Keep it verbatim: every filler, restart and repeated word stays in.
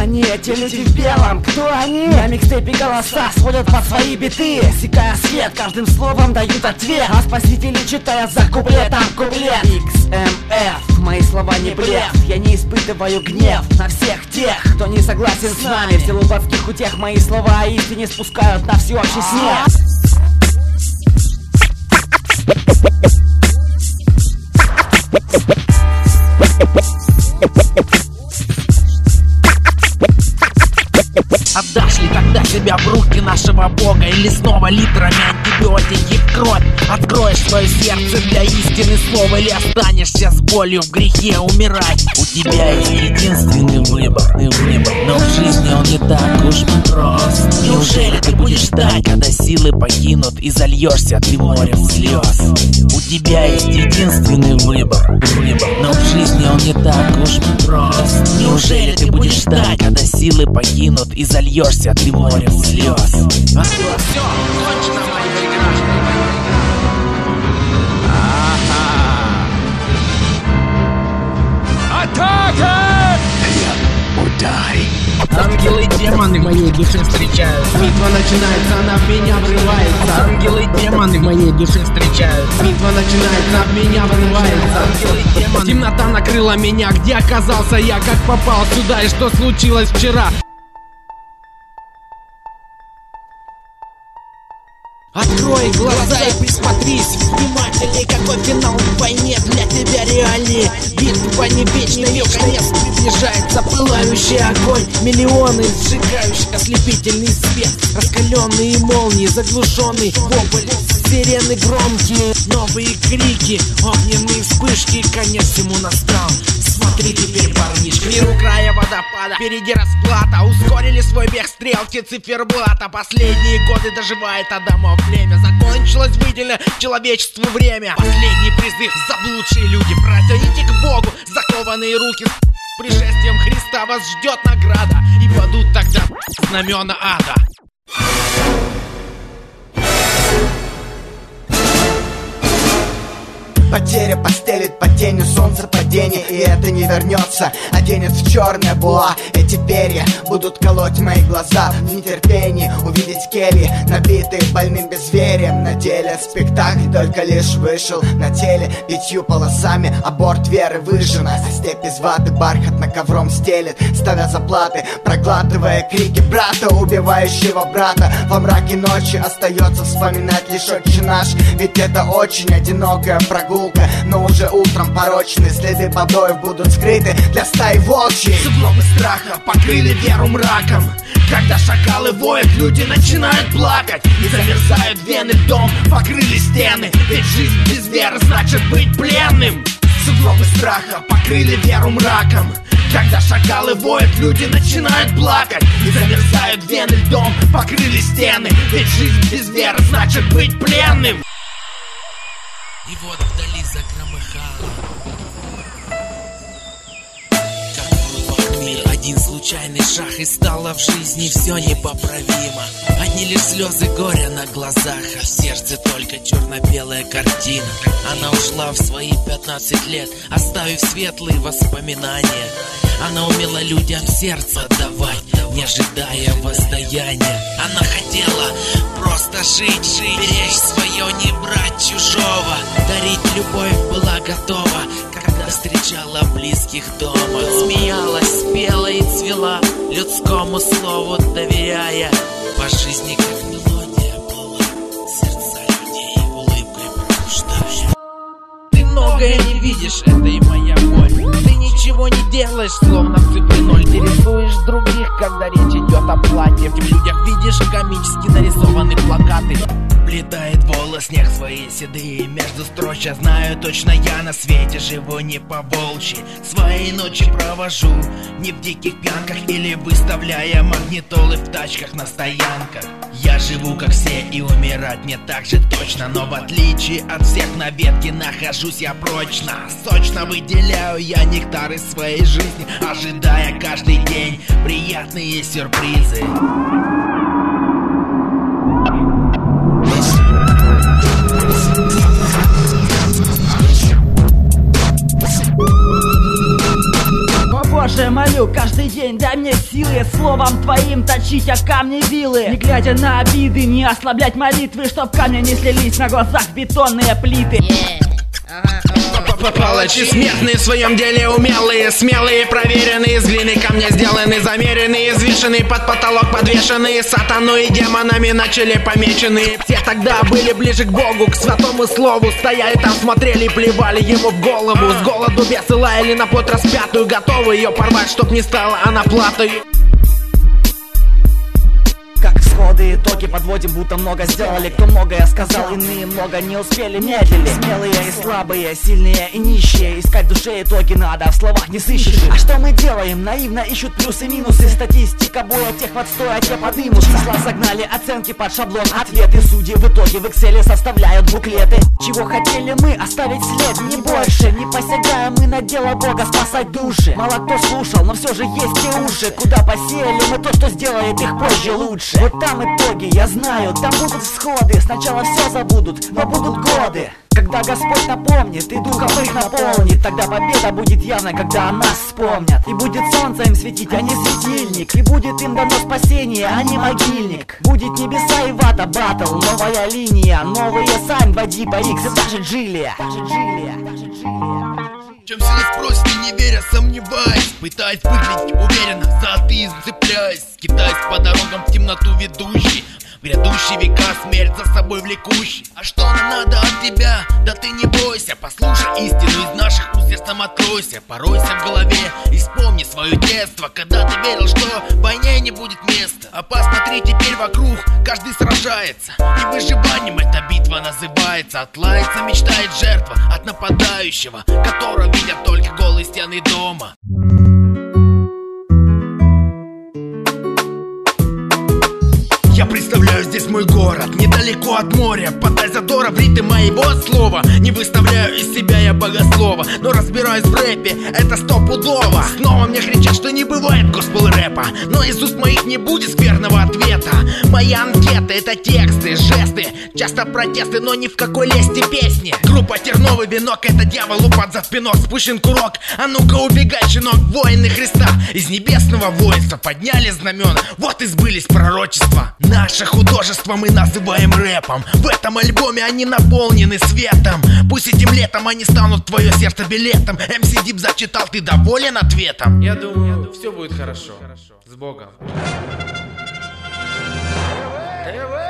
они, эти люди в белом? Кто они? На микстейпе голоса сводят под свои биты, засекая свет, каждым словом дают ответ, а спасители читают за куплетом куплет. икс эм эф, мои слова не блеф, я не испытываю гнев на всех тех, кто не согласен с нами. В силу плотских утех мои слова о истине спускают на всеобщий снег. Отдашь ли тогда себя в руки нашего Бога, или снова литрами антибиотики в кровь? Откроешь свое сердце для истины слова, или останешься с болью в грехе умирать? У тебя есть единственный выбор, и выбор, но в жизни он не так уж прост. Неужели ты будешь ждать, когда силы покинут, и зальешься ты морем слез? У тебя есть единственный выбор, выбор, но в жизни он не так уж прост. Неужели ты будешь ждать, когда силы покинут, и зальешься ты морем слез? А все, кончено, мои прекрасные. Атака! Удай! Ангелы и демоны в моей душе встречаются. Битва начинается, она в меня врывается. Ангелы и демоны в моей душе встречаются. Битва начинается, в меня врывается. Ангелы и демоны. Темнота накрыла меня, где оказался я, как попал сюда и что случилось вчера. Открой глаза и присмотрись внимательней, какой финал в войне для тебя реальнее. Битва не вечная, ее конец приближается. Пылающий огонь, миллионы сжигающих, ослепительный свет, раскаленные молнии, заглушенный вопль, сирены громкие, новые крики, огненные вспышки, конец всему настал. Смотри теперь, парнишка, мир у края водопада, впереди расплата. Ускорили свой бег стрелки циферблата. Последние годы доживает Адамов племя. Закончилось выделенное человечеству время. Последний призыв, заблудшие люди, протяните к Богу закованные руки. С пришествием Христа вас ждет награда, и падут тогда знамена ада. Потеря постелит под тенью солнца падение, и это не вернется. Оденет в черное буа, эти перья будут колоть мои глаза в нетерпении увидеть кельи, набитые больным безверием. На деле спектакль только лишь вышел на теле пятью полосами, аборт веры выжжена, а степь из ваты бархатно ковром стелет, ставя заплаты, проглатывая крики брата, убивающего брата. Во мраке ночи остается вспоминать лишь отче наш, ведь это очень одинокая прогулка. Но уже утром порочные следы побоев будут скрыты для стаи волчьей. Сугробы страха покрыли веру мраком. Когда шакалы воют, люди начинают плакать, и замерзают вены, льдом покрыли стены. Ведь жизнь без веры значит быть пленным. Сугробы страха покрыли веру мраком. Когда шакалы воют, люди начинают плакать, и замерзают вены, льдом покрыли стены. Ведь жизнь без веры значит быть пленным. И вот вдали загромыхало, как в мир один случайный шаг, и стало в жизни все непоправимо. Одни лишь слезы горя на глазах, а в сердце только черно-белая картина. Она ушла в свои пятнадцать лет, оставив светлые воспоминания. Она умела людям сердце отдавать, не ожидая воздаяния. Она хотела просто жить, жить, беречь свое, не брать чужого. Дарить любовь была готова, когда встречала близких дома. Смеялась, пела и цвела, людскому слову доверяя. По жизни как мелодия была, сердца людей улыбкой пробуждая. Ты многое не видишь, это и моя боль. Ты ничего не делаешь, словно цифры ноль. Ты рисуешь других, когда речь идет о платье. В людях видишь комически нарисованные плакаты. Плетает волос снег свои седые между строч. Я знаю точно, я на свете живу не по-волчьи. Свои ночи провожу не в диких пьянках или выставляя магнитолы в тачках на стоянках. Я живу как все и умирать мне так же точно, но в отличие от всех на ветке нахожусь я прочно. Сочно выделяю я нектар из своей жизни, ожидая каждый день приятные сюрпризы. Боже, молю каждый день, дай мне силы словом твоим точить о камни вилы. Не глядя на обиды, не ослаблять молитвы, чтоб камни не слились на глазах бетонные плиты. Yeah. Ага, ага. Палачи смертные в своем деле умелые, смелые, проверенные, из глины камня сделаны, замеренные, извешенные, под потолок подвешенные, сатаной и демонами начали помеченные. Все тогда были ближе к Богу, к святому слову, стояли там, смотрели, плевали ему в голову. С голоду бесы лаяли на плоть распятую, готовы ее порвать, чтоб не стала она платой. Как исходы, итоги подводим, будто много сделали. Кто многое сказал, иные много не успели, медлили. Смелые и слабые, сильные и нищие. Искать в душе итоги надо, в словах не сыщешь. А что мы делаем? Наивно ищут плюсы и минусы. Статистика боя тех в отстой, а те подымутся. Числа загнали, оценки под шаблон, ответы. Судьи в итоге в Excel составляют буклеты. Чего хотели мы? Оставить след, не больше. Не посягаем мы на дело Бога, спасать души. Мало кто слушал, но все же есть те уши. Куда посеяли мы то, что сделает их позже лучше. Вот там итоги, я знаю, там будут всходы. Сначала все забудут, но будут годы. Когда Господь напомнит и духом их наполнит, тогда победа будет явной, когда о нас вспомнят. И будет солнце им светить, а не светильник. И будет им дано спасение, а не могильник. Будет небеса и вата, баттл, новая линия. Новые сайн, води по икс и даже Джилия. Чем сильно спросите, не веря, сомневаясь, пытаясь выглядеть уверенно, за атеизм цепляясь, скитаясь по дорогам в темноту ведущий, в грядущие века смерть за собой влекущий. А что нам надо от тебя? Да ты не бойся, послушай истину из наших уст, сердцем откройся. Поройся в голове и вспомни свое детство, когда ты верил, что войне не будет места. А посмотри теперь вокруг, каждый сражается, и выживанием эта битва называется. Отлается мечтает жертва от нападающего, которого видят только голые стены дома. Я представляю здесь мой город, недалеко от моря. Подай задора в ритм моего слова. Не выставляю из себя я богослова, но разбираюсь в рэпе, это стопудово. Снова мне кричат, что не бывает госпел рэпа, но из уст моих не будет скверного ответа. Мои анкеты — это тексты, жесты, часто протесты, но ни в какой лести песни. Группа Терновый венок — это дьявол упад за спинок. Спущен курок, а ну-ка убегай, щенок. Воины Христа из небесного воинства подняли знамена, вот и сбылись пророчества. Наше художество мы называем рэпом. В этом альбоме они наполнены светом. Пусть этим летом они станут в твое сердце билетом. эм си Дип зачитал, ты доволен ответом? Я думаю, все будет хорошо. С Богом.